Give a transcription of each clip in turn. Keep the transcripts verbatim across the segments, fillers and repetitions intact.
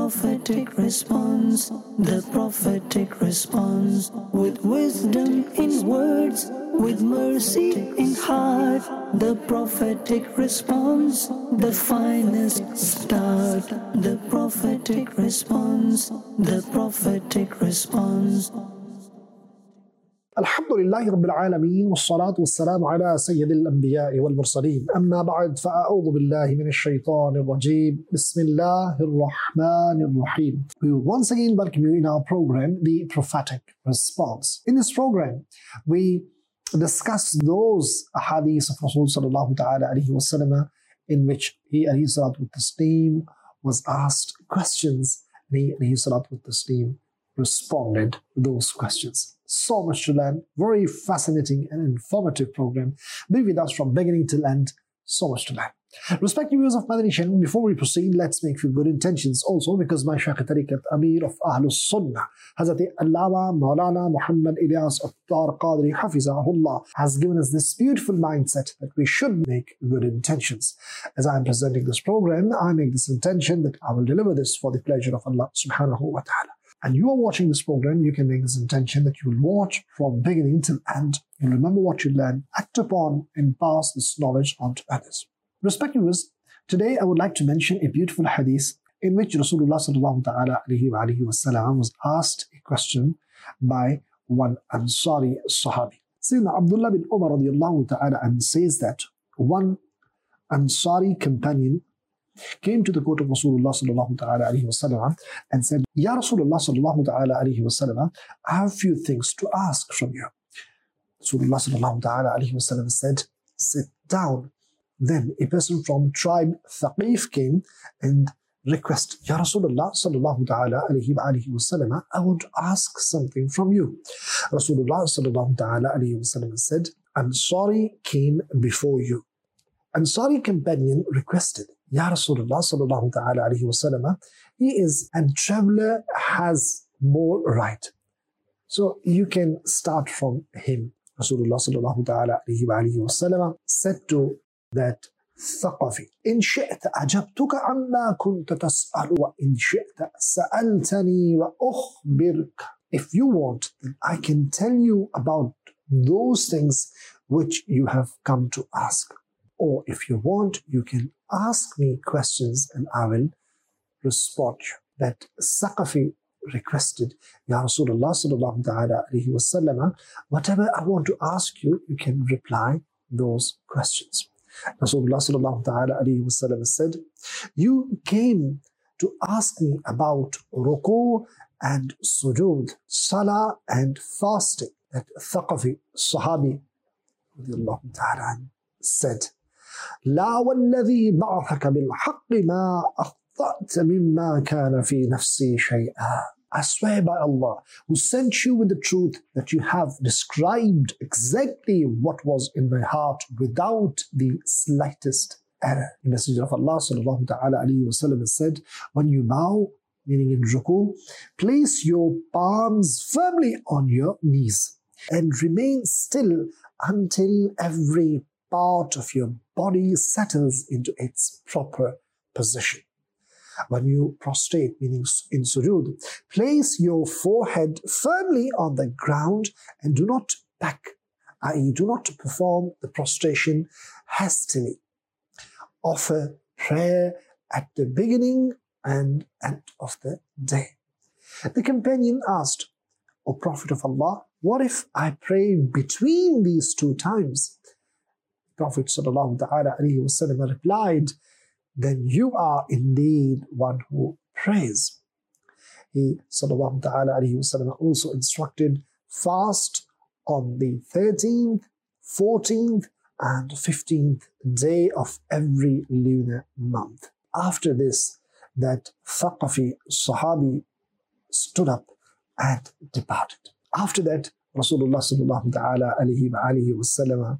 prophetic response, the prophetic response, with wisdom in words, with mercy in heart, the prophetic response, the finest start, the prophetic response, the prophetic response. الحمد لله رب العالمين والصلاة والسلام على سيد الأنبياء والمرسلين أما بعد فأعوذ بالله من الشيطان الرجيم بسم الله الرحمن الرحيم. We will once again welcome you in our program, The Prophetic Response. In this program, we discuss those ahadith of Rasul sallallahu ta'ala alayhi wa sallam in which he alayhi salatu wa taslim was asked questions and he alayhi salatu wa taslim responded to those questions. So much to learn, very fascinating and informative program. Be with us from beginning till end, so much to learn. Respected viewers of Madani Channel, before we proceed, let's make few good intentions also, because my Shaykh Tariqat Amir of Ahlus Sunnah, Hazrat Allama Maulana Muhammad Ilyas Attar Qadri Hafizahullah, has given us this beautiful mindset that we should make good intentions. As I am presenting this program, I make this intention that I will deliver this for the pleasure of Allah subhanahu wa ta'ala. And you are watching this program, you can make this intention that you will watch from beginning till end. You'll remember what you learn, act upon, and pass this knowledge on to others. Respected viewers, today I would like to mention a beautiful hadith in which Rasulullah sallallahu ta'ala alayhi wa alayhi wa sallam was asked a question by one Ansari Sahabi. Sayyidina Abdullah bin Umar radiallahu ta'ala and says that one Ansari companion came to the court of Rasulullah sallallahu ta'ala alayhi wa sallam and said, Ya Rasulullah sallallahu ta'ala alayhi wa sallam, I have few things to ask from you. Rasulullah sallallahu ta'ala alayhi wa sallam said, sit down. Then a person from tribe Thaqif came and requested, Ya Rasulullah sallallahu ta'ala alayhi wa alayhi wa sallam, I want to ask something from you. Rasulullah sallallahu ta'ala alayhi wa sallam said, Ansari came before you. Ansari companion requested, Ya Rasulullah sallallahu ta'ala alayhi wa sallam, he is a traveler, has more right. So you can start from him. Rasulullah sallallahu ta'ala alayhi wa alayhi wa sallam said to that Thaqafi, إن شئت أجبتك عما كنت تسأل وإن شئت سألتني وأخبرك. If you want, then I can tell you about those things which you have come to ask. Or if you want, you can ask me questions and I will respond. That Thaqafi requested, Ya Rasulullah sallallahu ta'ala alayhi wa sallam, whatever I want to ask you, you can reply those questions. Rasulullah sallallahu ta'ala alayhi wa sallam said, you came to ask me about ruku and sujood, salah and fasting. That Thaqafi Sahabi radiallahu ta'ala said, لا والذي بعثك بالحق ما أخطأت مما كان في نفسي شيئا. I swear by Allah, who sent you with the truth, that you have described exactly what was in my heart without the slightest error. The Messenger of Allah sallallahu ta'ala alayhi wa sallam said, when you bow, meaning in ruku, place your palms firmly on your knees and remain still until every part of your body settles into its proper position. When you prostrate, meaning in sujood, place your forehead firmly on the ground and do not back, that is, do not perform the prostration hastily. Offer prayer at the beginning and end of the day. The companion asked, O Prophet of Allah, what if I pray between these two times? Prophet sallallahu ta'ala alayhi wa sallam replied, then you are indeed one who prays. He sallallahu ta'ala alayhi wa sallam also instructed fast on the thirteenth, fourteenth and fifteenth day of every lunar month. After this, that Thaqafi Sahabi stood up and departed. After that, Rasulullah sallallahu ta'ala alayhi wa alayhi wa sallam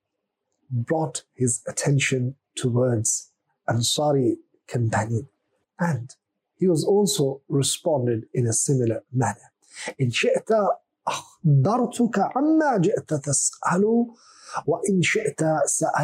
brought his attention towards Ansari companion, and he was also responded in a similar manner. إن شئت أخبرتك عما جئت تسأل وإن شئت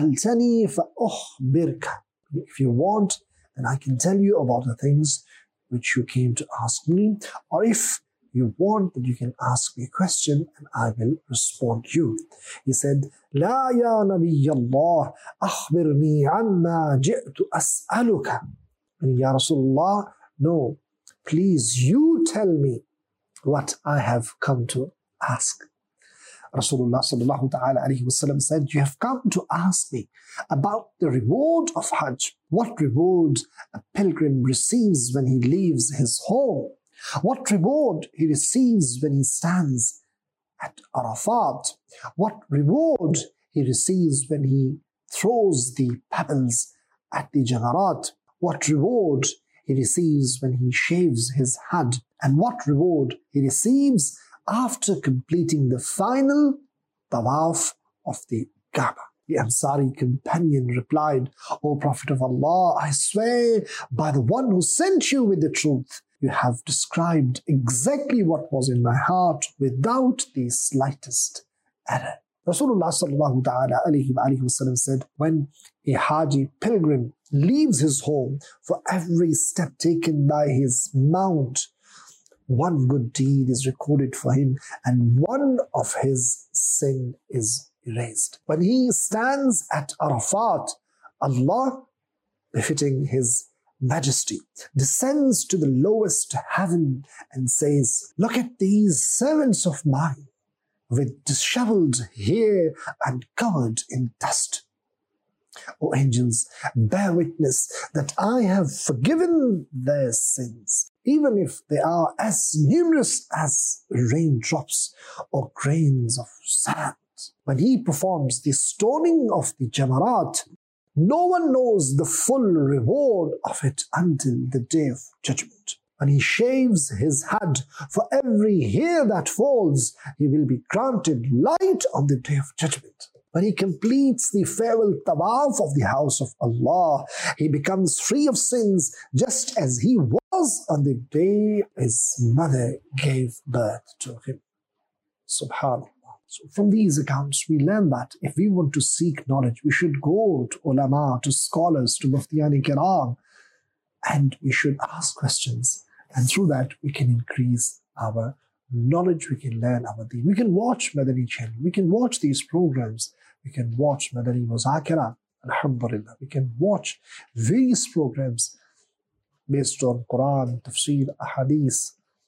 سألتني فأخبرك. If you want, then I can tell you about the things which you came to ask me, or if you want that you can ask me a question and I will respond to you. He said, لا يا نبي الله أخبرني عما جئت أسألك. And Ya Rasulullah, no, please you tell me what I have come to ask. Rasulullah sallallahu ta'ala alayhi wasallam said, you have come to ask me about the reward of Hajj. What reward a pilgrim receives when he leaves his home. What reward he receives when he stands at Arafat. What reward he receives when he throws the pebbles at the Jamarat. What reward he receives when he shaves his head. And what reward he receives after completing the final tawaf of the Kaaba. The Ansari companion replied, O Prophet of Allah, I swear by the one who sent you with the truth, you have described exactly what was in my heart without the slightest error. Rasulullah sallallahu ta'ala alayhi wa alayhi wa sallam said, when a Haji pilgrim leaves his home, for every step taken by his mount, one good deed is recorded for him and one of his sin is erased. When he stands at Arafat, Allah, befitting His Majesty, descends to the lowest heaven and says, look at these servants of mine with disheveled hair and covered in dust. O angels, bear witness that I have forgiven their sins, even if they are as numerous as raindrops or grains of sand. When he performs the stoning of the Jamarat, no one knows the full reward of it until the day of judgment. When he shaves his head, for every hair that falls, he will be granted light on the day of judgment. When he completes the farewell tawaf of the house of Allah, he becomes free of sins just as he was on the day his mother gave birth to him. Subhanallah. So from these accounts, we learn that if we want to seek knowledge, we should go to ulama, to scholars, to muftiyani kiram, and we should ask questions. And through that, we can increase our knowledge, we can learn our deen. We can watch Madani channel, we can watch these programs, we can watch Madani Muzakira, alhamdulillah. We can watch various programs based on Quran, Tafsir, Ahadith,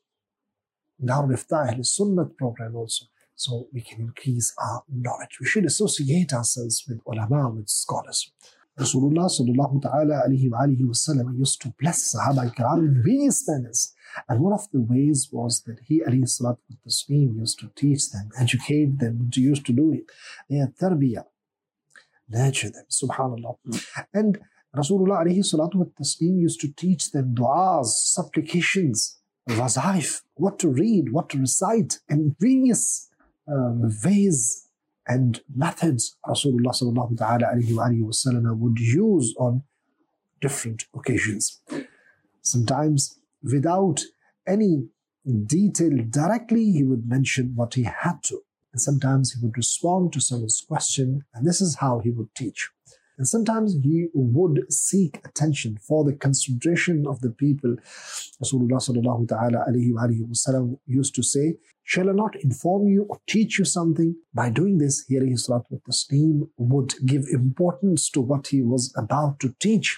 Darul Iftah, Ahl Sunnah program also. So we can increase our knowledge. We should associate ourselves with ulama, with scholars. Rasulullah sallallahu ta'ala alayhi wa alihi wa sallam used to bless Sahaba Ikram in various manners. And one of the ways was that he alayhi salatu wa taslim used to teach them, educate them, to used to do it. Their tarbiyah, nurture them, subhanallah. And Rasulullah alayhi salatu wa taslim used to teach them du'as, supplications, wazaif, what to read, what to recite, and various Um, ways and methods Rasulullah sallallahu ta'ala alayhi wa alayhi wa sallam would use on different occasions. Sometimes without any detail directly, he would mention what he had to. And sometimes he would respond to someone's question, and this is how he would teach. And sometimes he would seek attention for the concentration of the people. Rasulullah sallallahu ta'ala alayhi wa alayhi wa sallam used to say, shall I not inform you or teach you something? By doing this, he alayhi salatu wa taslim would give importance to what he was about to teach.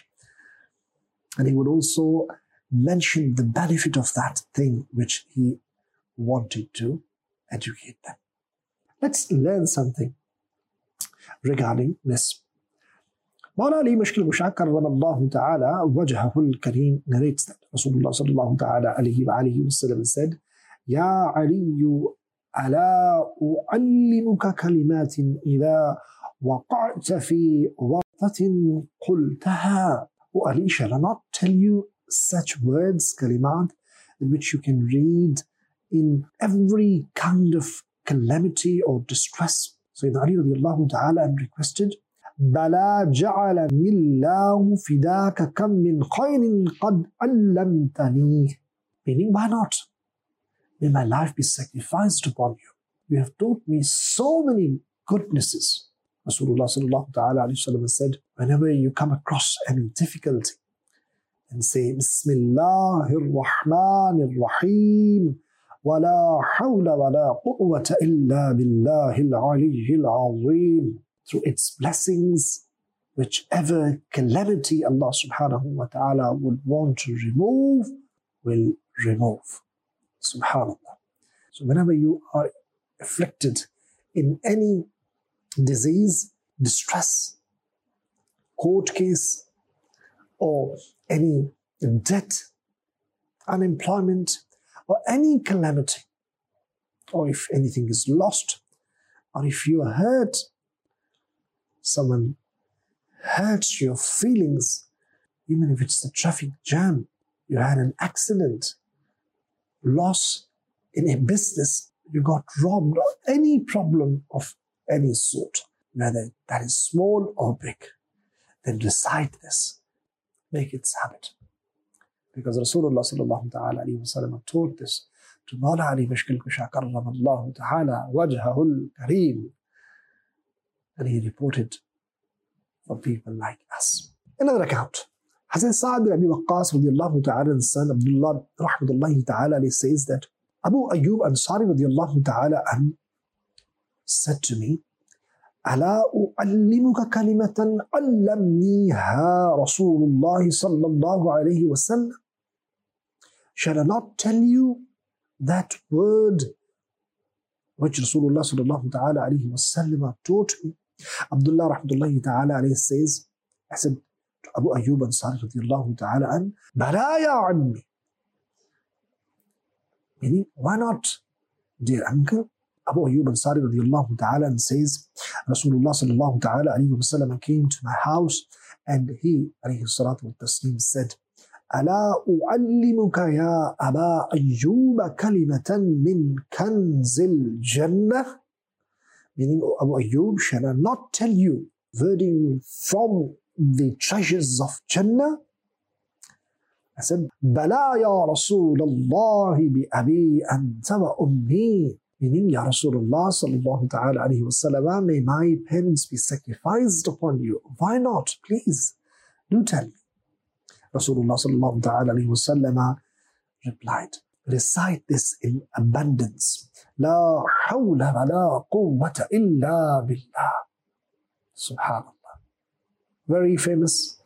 And he would also mention the benefit of that thing which he wanted to educate them. Let's learn something regarding this. Mawla Ali Mushkil Mushak karramallahu ta'ala wajhahul kareem narrates that Rasulullah sallallahu ta'ala alayhi wa alihi wa sallam said, Ya Ali, ala u'allimuka kalimatin idha waqa'ta fi wartatin qultaha. O Ali, shall I not tell you such words, kalimat, which you can read in every kind of calamity or distress? So Sayyidina Ali radiallahu ta'ala requested, بَلَا جَعَلَنِي اللَّهُ فِدَاكَ كَمْ مِنْ خَيْرٍ قَدْ عَلَّمْتَنِيهِ. Meaning, why not? May my life be sacrificed upon you. You have taught me so many goodnesses. Rasulullah sallallahu ta'ala alayhi wa sallam said, whenever you come across any difficulty, and say, Bismillahir Rahmanir Rahim, wa la hawla wa la quwwata illa billahil aliyyil azim. Through its blessings, whichever calamity Allah subhanahu wa ta'ala would want to remove, will remove. Subhanallah. So whenever you are afflicted in any disease, distress, court case, or any debt, unemployment, or any calamity, or if anything is lost, or if you are hurt, someone hurts your feelings, even if it's the traffic jam, you had an accident, loss in a business, you got robbed, or any problem of any sort, whether that is small or big, then recite this. Make its habit. Because Rasulullah sallallahu ta'ala alayhi wa sallam taught this to Mawla Ali Mashkil Kusha karramallahu ta'ala wajhahul kareem. And he reported for people like us. Another account. Hazrat Sa'ad bin Abi Waqqas radiyallahu ta'ala and son Abdullah rahmatullahi ta'ala says that Abu Ayyub Ansari radiyallahu ta'ala an said to me, ألا أعلمك كلمة علمنيها رسول الله صلى الله عليه وسلم. Shall I not tell you that word which Rasulullah صلى الله تعالى عليه وسلم taught me? Abdullah rahmatullahi ta'ala alayhi says, I said to Abu Ayyub Ansari radiyallahu ta'ala an, Bala ya ammi. Meaning, why not, dear uncle? Abu Ayyub Ansari radiyallahu ta'ala and says, Rasulullah sallallahu ta'ala alayhi wa sallam came to my house and he alayhi salatu wa taslim said, ألا أعلمك يا أبا أيوب كلمة من كنز الجنة. Meaning, oh, Abu Ayyub, shall I not tell you wording from the treasures of Jannah? I said, Bala ya Rasulullah bi abi anta wa ummi. Meaning, Ya Rasulullah sallallahu ta'ala alayhi wa sallam, may my parents be sacrificed upon you. Why not? Please, do tell me. Rasulullah sallallahu ta'ala alayhi wa sallam replied, recite this in abundance. La hawla wa la quwwata illa billah. Subhanallah. Very famous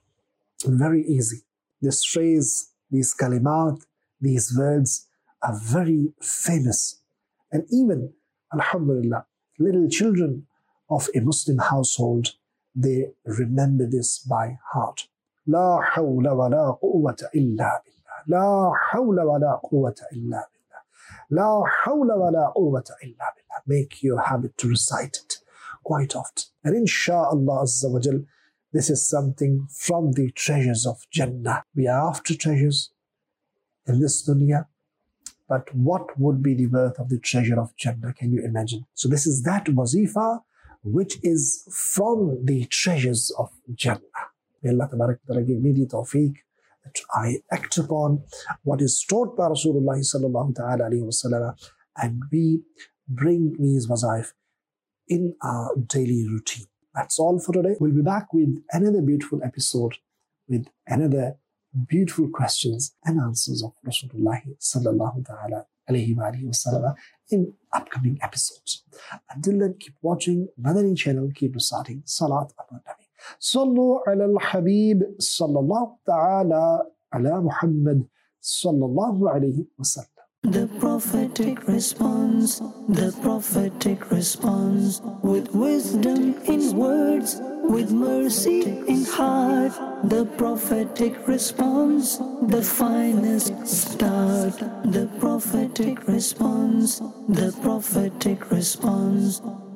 and very easy. This phrase, these kalimat, these words are very famous. And even, alhamdulillah, little children of a Muslim household, they remember this by heart. La hawla wa la quwwata illa billah. La hawla wa la quwwata illa billah. La hawla wa la quwwata illa billah. Make your habit to recite it quite often. And insha'Allah Azza wa Jal, this is something from the treasures of Jannah. We are after treasures in this dunya, but what would be the worth of the treasure of Jannah? Can you imagine? So this is that wazifa which is from the treasures of Jannah. May Allah tabarak wa ta'ala give me the tawfiq that I act upon what is taught by Rasulullah sallallahu ta'ala alayhi wa sallam, and we bring these wazaif in our daily routine. That's all for today. We'll be back with another beautiful episode with another beautiful questions and answers of Rasulullah sallallahu ta'ala alayhi wa alihi wa sallam in upcoming episodes. Until then, keep watching Madani channel, keep reciting Salat upon Nabi. Sallu ala al-Habib sallallahu ta'ala ala Muhammad sallallahu alayhi wa sallam. The prophetic response, the prophetic response, with wisdom in words, with mercy in heart. The prophetic response, the finest start. The prophetic response, the prophetic response.